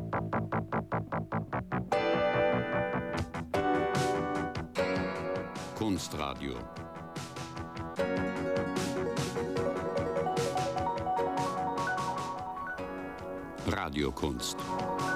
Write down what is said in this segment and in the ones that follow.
Kunstradio. Radiokunst.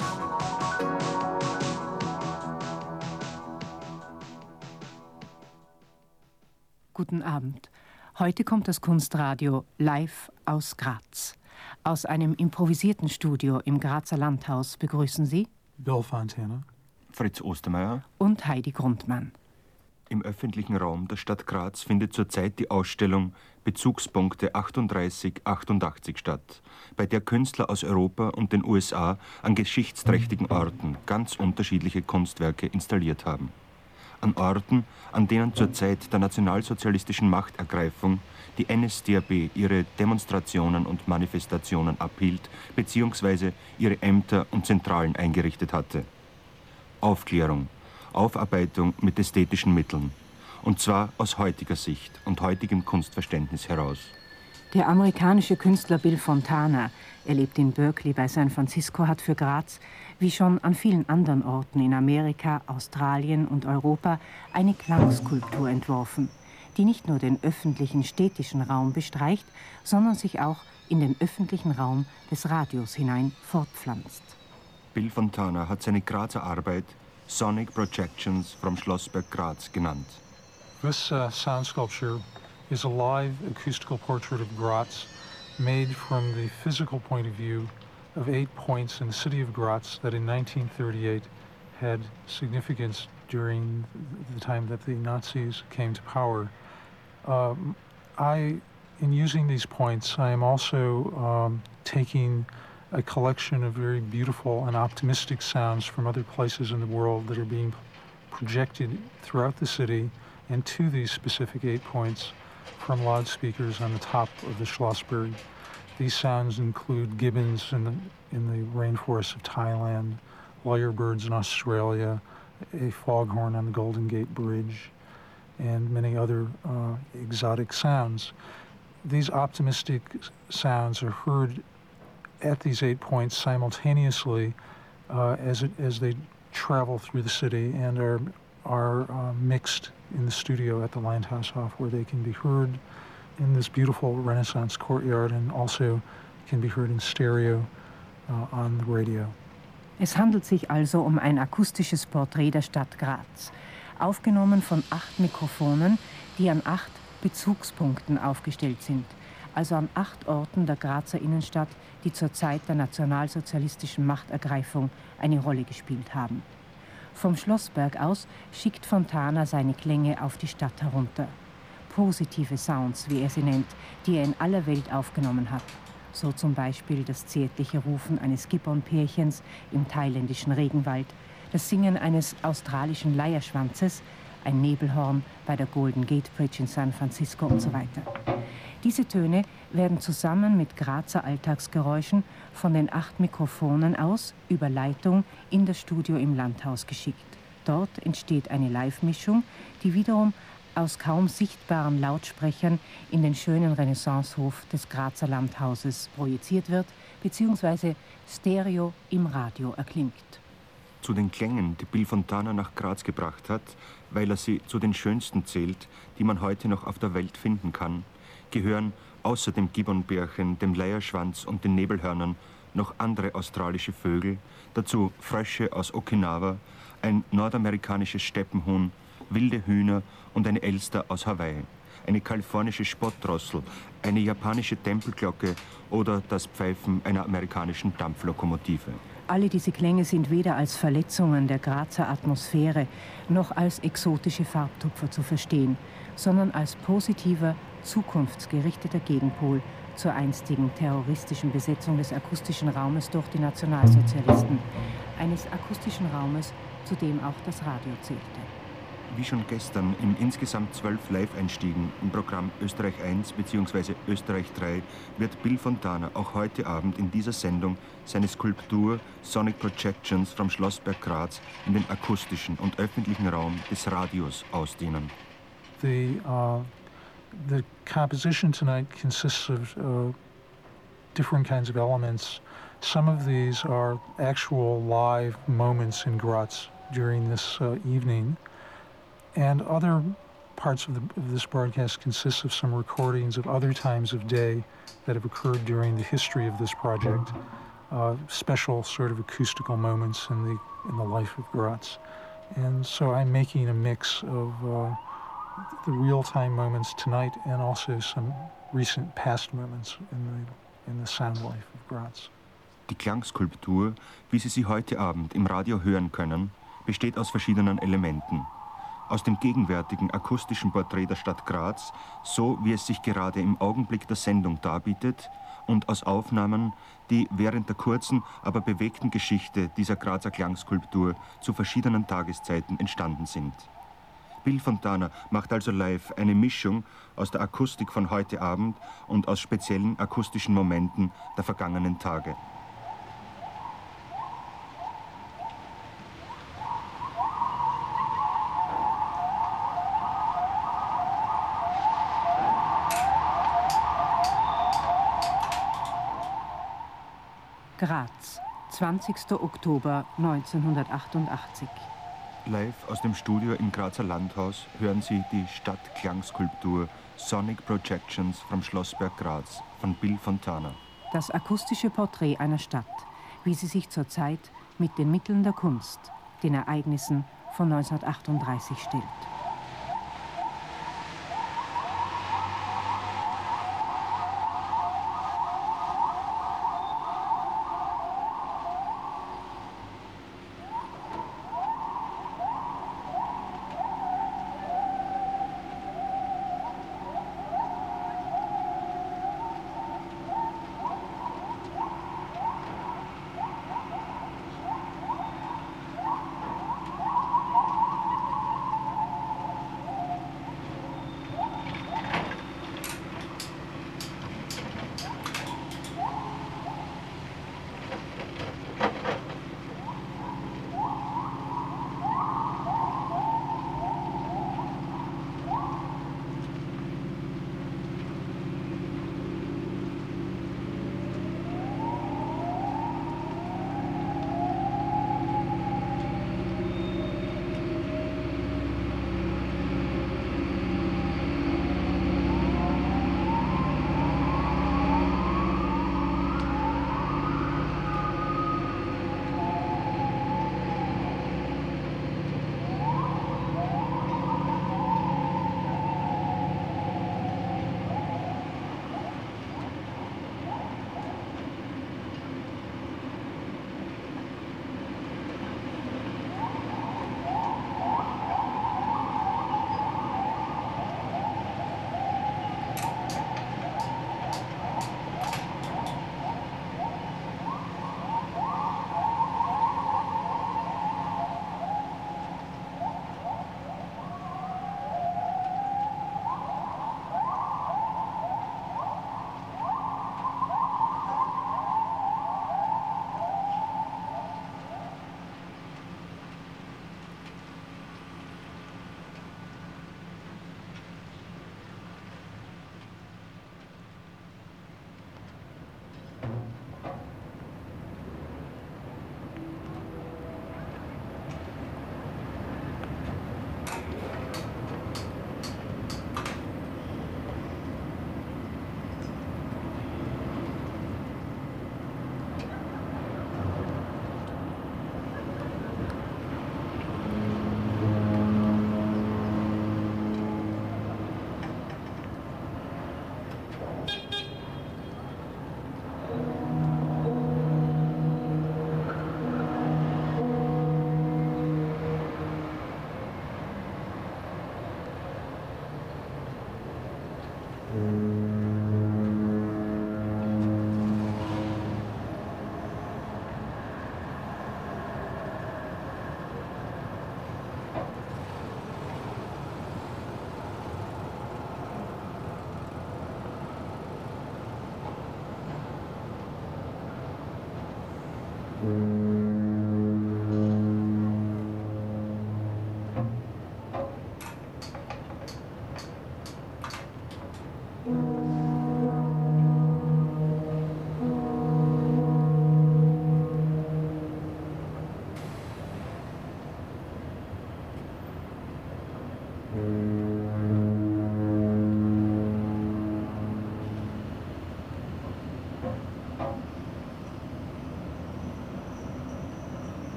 Guten Abend. Heute kommt das Kunstradio live aus Graz. Aus einem improvisierten Studio im Grazer Landhaus begrüßen Sie Bill Fontana, Fritz Ostermeier und Heidi Grundmann. Im öffentlichen Raum der Stadt Graz findet zurzeit die Ausstellung Bezugspunkte 3888 statt, bei der Künstler aus Europa und den USA an geschichtsträchtigen Orten ganz unterschiedliche Kunstwerke installiert haben. An Orten, an denen zur Zeit der nationalsozialistischen Machtergreifung die NSDAP ihre Demonstrationen und Manifestationen abhielt bzw. ihre Ämter und Zentralen eingerichtet hatte. Aufklärung, Aufarbeitung mit ästhetischen Mitteln. Und zwar aus heutiger Sicht und heutigem Kunstverständnis heraus. Der amerikanische Künstler Bill Fontana, er lebt in Berkeley bei San Francisco, hat für Graz, wie schon an vielen anderen Orten in Amerika, Australien und Europa, eine Klangskulptur entworfen, die nicht nur den öffentlichen städtischen Raum bestreicht, sondern sich auch in den öffentlichen Raum des Radios hinein fortpflanzt. Bill Fontana hat seine Grazer Arbeit Sonic Projections from Schlossberg Graz genannt. This sound sculpture is a live acoustical portrait of Graz made from the physical point of view of 8 points in the city of Graz that in 1938 had significance during the time that the Nazis came to power. In using these points, I am also taking a collection of very beautiful and optimistic sounds from other places in the world that are being projected throughout the city and to these specific 8 points from loudspeakers on the top of the Schlossberg. These sounds include gibbons in the rainforests of Thailand, lyrebirds in Australia, a foghorn on the Golden Gate Bridge, and many other exotic sounds. These optimistic sounds are heard at these 8 points simultaneously as they travel through the city and are mixed in the studio at the Landhaushof, where they can be heard in this beautiful Renaissance courtyard and also can be heard in stereo on the radio. Es handelt sich also um ein akustisches Porträt der Stadt Graz, aufgenommen von 8 Mikrofonen, die an 8 Bezugspunkten aufgestellt sind, also an 8 Orten der Grazer Innenstadt, die zur Zeit der nationalsozialistischen Machtergreifung eine Rolle gespielt haben. Vom Schlossberg aus schickt Fontana seine Klänge auf die Stadt herunter. Positive Sounds, wie er sie nennt, die er in aller Welt aufgenommen hat. So zum Beispiel das zärtliche Rufen eines Gibbon-Pärchens im thailändischen Regenwald, das Singen eines australischen Leierschwanzes, ein Nebelhorn bei der Golden Gate Bridge in San Francisco und so weiter. Diese Töne werden zusammen mit Grazer Alltagsgeräuschen von den 8 Mikrofonen aus über Leitung in das Studio im Landhaus geschickt. Dort entsteht eine Live-Mischung, die wiederum aus kaum sichtbaren Lautsprechern in den schönen Renaissancehof des Grazer Landhauses projiziert wird, bzw. Stereo im Radio erklingt. Zu den Klängen, die Bill Fontana nach Graz gebracht hat, weil er sie zu den schönsten zählt, die man heute noch auf der Welt finden kann, gehören außer dem Gibbonbärchen, dem Leierschwanz und den Nebelhörnern noch andere australische Vögel, dazu Frösche aus Okinawa, ein nordamerikanisches Steppenhuhn, wilde Hühner und eine Elster aus Hawaii, eine kalifornische Spottdrossel, eine japanische Tempelglocke oder das Pfeifen einer amerikanischen Dampflokomotive. Alle diese Klänge sind weder als Verletzungen der Grazer Atmosphäre noch als exotische Farbtupfer zu verstehen, sondern als positiver, zukunftsgerichteter Gegenpol zur einstigen terroristischen Besetzung des akustischen Raumes durch die Nationalsozialisten, eines akustischen Raumes, zu dem auch das Radio zählte. Wie schon gestern in insgesamt 12 Live-Einstiegen im Programm Österreich 1 bzw. Österreich 3 wird Bill Fontana auch heute Abend in dieser Sendung seine Skulptur Sonic Projections vom Schlossberg Graz in den akustischen und öffentlichen Raum des Radios ausdehnen. The composition tonight consists of different kinds of elements Some of these are actual live moments in Graz during this evening, and other parts of this broadcast consist of some recordings of other times of day that have occurred during the history of this project, special sort of acoustical moments in the life of Graz. And so I'm making a mix of the real-time moments tonight and also some recent past moments in the sound life of Graz. Die Klangskulptur, wie Sie sie heute Abend im Radio hören können, besteht aus verschiedenen Elementen. Aus dem gegenwärtigen akustischen Porträt der Stadt Graz, so wie es sich gerade im Augenblick der Sendung darbietet, und aus Aufnahmen, die während der kurzen, aber bewegten Geschichte dieser Grazer Klangskulptur zu verschiedenen Tageszeiten entstanden sind. Bill Fontana macht also live eine Mischung aus der Akustik von heute Abend und aus speziellen akustischen Momenten der vergangenen Tage. Graz, 20. Oktober 1988. Live aus dem Studio im Grazer Landhaus hören Sie die Stadtklangskulptur Sonic Projections vom Schlossberg Graz von Bill Fontana. Das akustische Porträt einer Stadt, wie sie sich zurzeit mit den Mitteln der Kunst, den Ereignissen von 1938 stellt.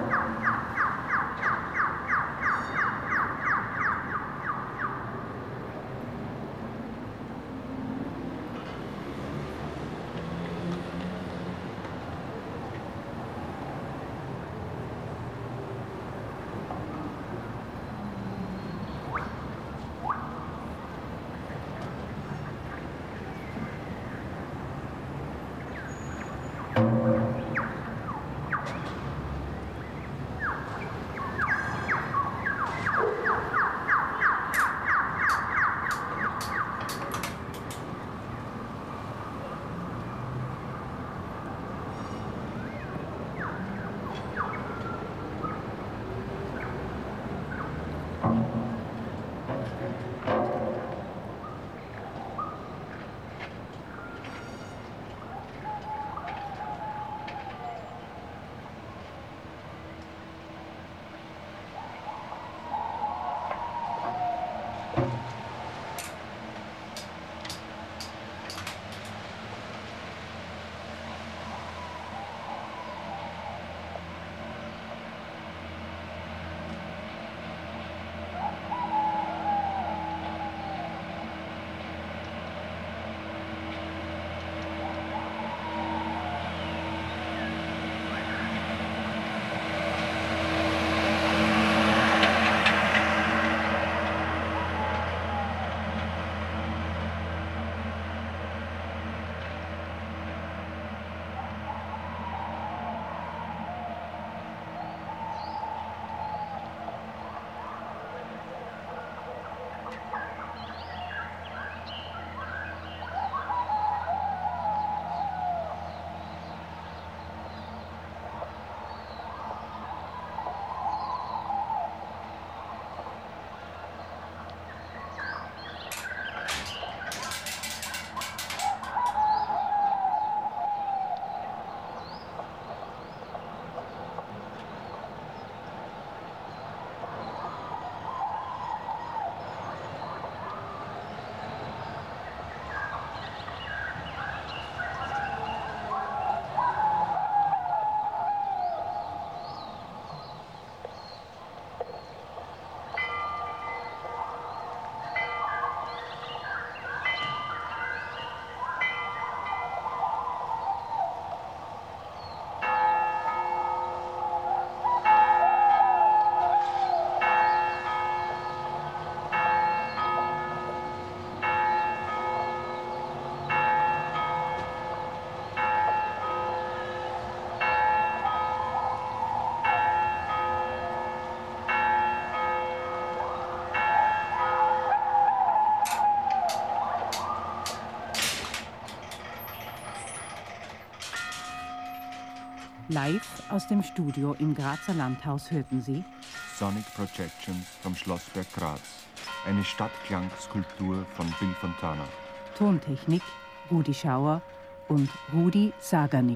Live aus dem Studio im Grazer Landhaus hörten Sie Sonic Projections vom Schlossberg Graz. Eine Stadtklangskulptur von Bill Fontana. Tontechnik Rudi Schauer und Rudi Saganik.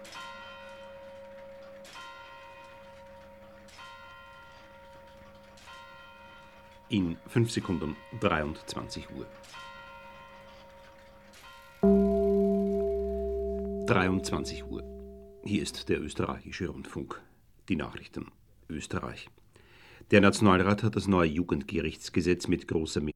In 5 Sekunden 23 Uhr. 23 Uhr. Hier ist der österreichische Rundfunk. Die Nachrichten. Österreich. Der Nationalrat hat das neue Jugendgerichtsgesetz mit großer Mehrheit